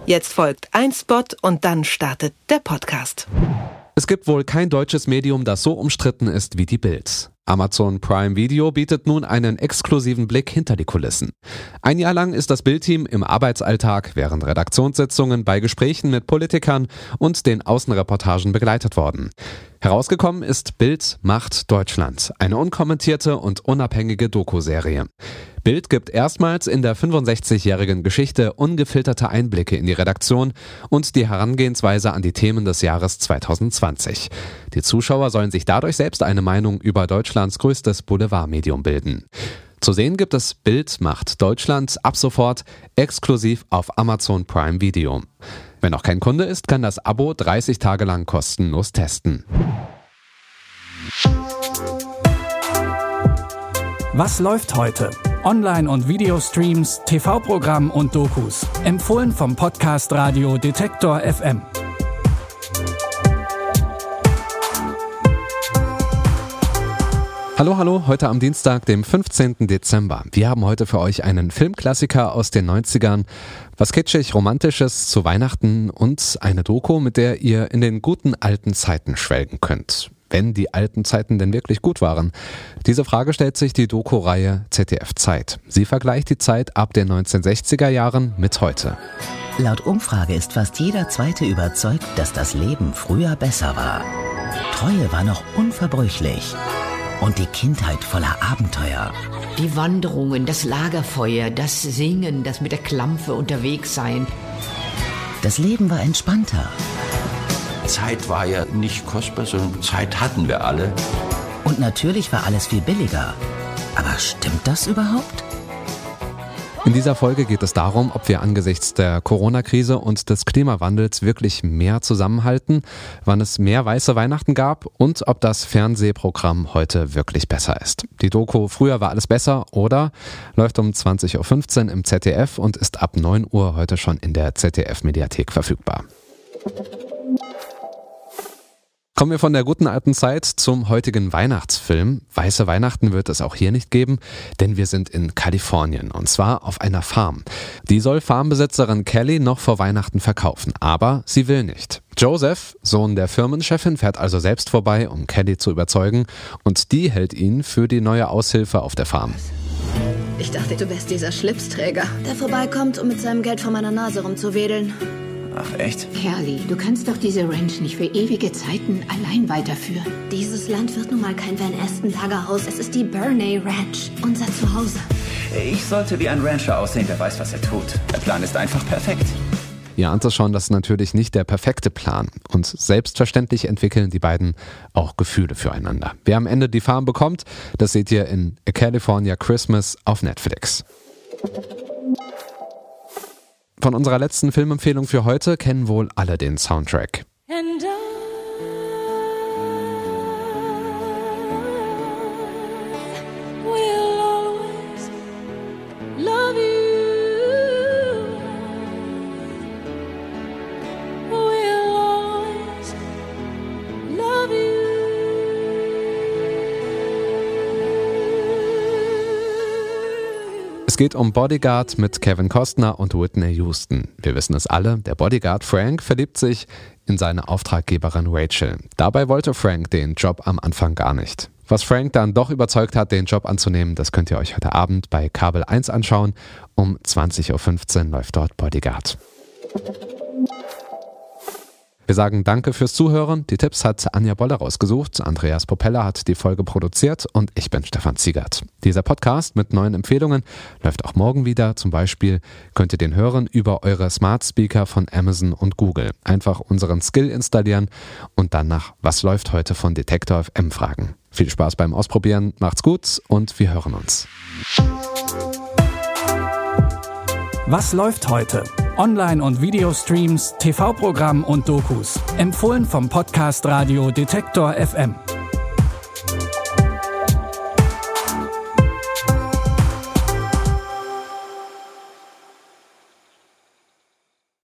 Jetzt folgt ein Spot und dann startet der Podcast. Es gibt wohl kein deutsches Medium, das so umstritten ist wie die Bild. Amazon Prime Video bietet nun einen exklusiven Blick hinter die Kulissen. Ein Jahr lang ist das Bild-Team im Arbeitsalltag während Redaktionssitzungen bei Gesprächen mit Politikern und den Außenreportagen begleitet worden. Herausgekommen ist Bild macht Deutschland, eine unkommentierte und unabhängige Doku-Serie. Bild gibt erstmals in der 65-jährigen Geschichte ungefilterte Einblicke in die Redaktion und die Herangehensweise an die Themen des Jahres 2020. Die Zuschauer sollen sich dadurch selbst eine Meinung über Deutschlands größtes Boulevardmedium bilden. Zu sehen gibt es Bild macht Deutschland ab sofort exklusiv auf Amazon Prime Video. Wer noch kein Kunde ist, kann das Abo 30 Tage lang kostenlos testen. Was läuft heute? Online- und Videostreams, TV-Programm und Dokus. Empfohlen vom Podcast Radio Detektor FM. Hallo, heute am Dienstag, dem 15. Dezember. Wir haben heute für euch einen Filmklassiker aus den 90ern, was kitschig-romantisches zu Weihnachten und eine Doku, mit der ihr in den guten alten Zeiten schwelgen könnt. Wenn die alten Zeiten denn wirklich gut waren? Diese Frage stellt sich die Doku-Reihe ZDF Zeit. Sie vergleicht die Zeit ab den 1960er Jahren mit heute. Laut Umfrage ist fast jeder Zweite überzeugt, dass das Leben früher besser war. Treue war noch unverbrüchlich. Und die Kindheit voller Abenteuer. Die Wanderungen, das Lagerfeuer, das Singen, das mit der Klampfe unterwegs sein. Das Leben war entspannter. Zeit war ja nicht kostbar, sondern Zeit hatten wir alle. Und natürlich war alles viel billiger. Aber stimmt das überhaupt? In dieser Folge geht es darum, ob wir angesichts der Corona-Krise und des Klimawandels wirklich mehr zusammenhalten, wann es mehr weiße Weihnachten gab und ob das Fernsehprogramm heute wirklich besser ist. Die Doku "Früher war alles besser" oder läuft um 20.15 Uhr im ZDF und ist ab 9 Uhr heute schon in der ZDF-Mediathek verfügbar. Kommen wir von der guten alten Zeit zum heutigen Weihnachtsfilm. Weiße Weihnachten wird es auch hier nicht geben, denn wir sind in Kalifornien und zwar auf einer Farm. Die soll Farmbesitzerin Kelly noch vor Weihnachten verkaufen, aber sie will nicht. Joseph, Sohn der Firmenchefin, fährt also selbst vorbei, um Kelly zu überzeugen, und die hält ihn für die neue Aushilfe auf der Farm. Ich dachte, du wärst dieser Schlipsträger, der vorbeikommt, um mit seinem Geld vor meiner Nase rumzuwedeln. Ach, echt? Kelly, du kannst doch diese Ranch nicht für ewige Zeiten allein weiterführen. Dieses Land wird nun mal kein Van Aston Lagerhaus. Es ist die Burney Ranch, unser Zuhause. Ich sollte wie ein Rancher aussehen, der weiß, was er tut. Der Plan ist einfach perfekt. Ihr ahnt es schon, das ist natürlich nicht der perfekte Plan. Und selbstverständlich entwickeln die beiden auch Gefühle füreinander. Wer am Ende die Farm bekommt, das seht ihr in A California Christmas auf Netflix. Von unserer letzten Filmempfehlung für heute kennen wohl alle den Soundtrack. Es geht um Bodyguard mit Kevin Costner und Whitney Houston. Wir wissen es alle, der Bodyguard Frank verliebt sich in seine Auftraggeberin Rachel. Dabei wollte Frank den Job am Anfang gar nicht. Was Frank dann doch überzeugt hat, den Job anzunehmen, das könnt ihr euch heute Abend bei Kabel 1 anschauen. Um 20.15 Uhr läuft dort Bodyguard. Wir sagen danke fürs Zuhören. Die Tipps hat Anja Bolle rausgesucht, Andreas Popella hat die Folge produziert und ich bin Stefan Ziegert. Dieser Podcast mit neuen Empfehlungen läuft auch morgen wieder. Zum Beispiel könnt ihr den hören über eure Smart Speaker von Amazon und Google. Einfach unseren Skill installieren und dann nach "Was läuft heute" von Detektor FM fragen. Viel Spaß beim Ausprobieren, macht's gut und wir hören uns. Was läuft heute? Online- und Videostreams, TV-Programm und Dokus. Empfohlen vom Podcast Radio Detektor FM.